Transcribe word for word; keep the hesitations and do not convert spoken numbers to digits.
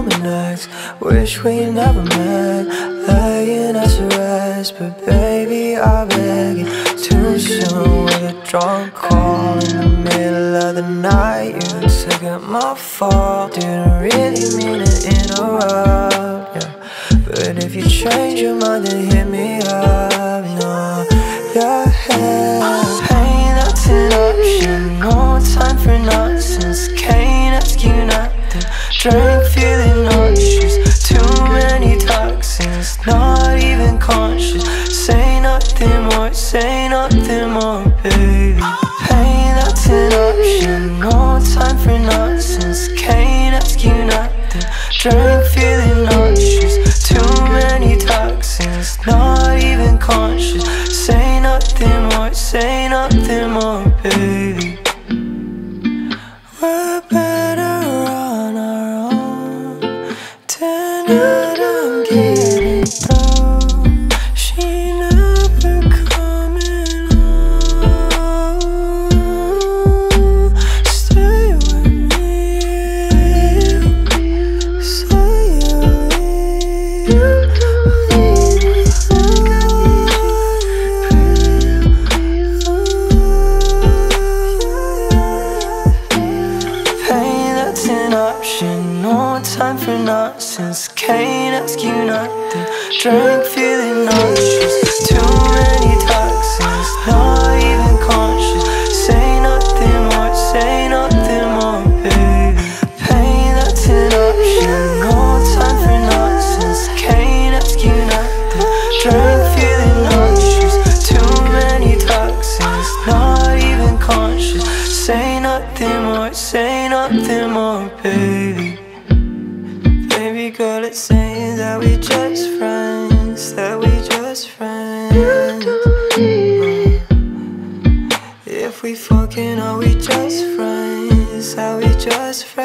becoming next. Wish we never met, laying us to rest. But baby, I beg it, too soon with a drunk call in the middle of the night. You took out my fault, didn't really mean to interrupt, yeah. But if you change your mind, then hit me up, no, yeah. Pain, that's an option, no time for nonsense. Can't ask you nothing, drink feeling nauseous. Too many toxins, not even conscious. Say nothing more, say nothing more, baby. Pain, that's an option, no time for nonsense. Can't ask you nothing, drink feeling nauseous. Too many toxins, not even conscious. Say nothing more, say nothing more, baby. We're better on our own. Tonight I'm getting through. She never coming home. Stay with me. Say you'll leave. Pain, that's an option, no time for nonsense. Can't ask you nothing, drink feeling nauseous. Too many toxins, not even conscious. Say nothing more, say nothing more, baby. Pain, that's an option, no time for nonsense. Can't ask you nothing, drink feeling nauseous. Too many toxins, not even conscious. Say nothing more, say nothing more, baby. Baby girl, it's saying that we just friends, that we just friends. If we fucking, are we just friends, are we just friends?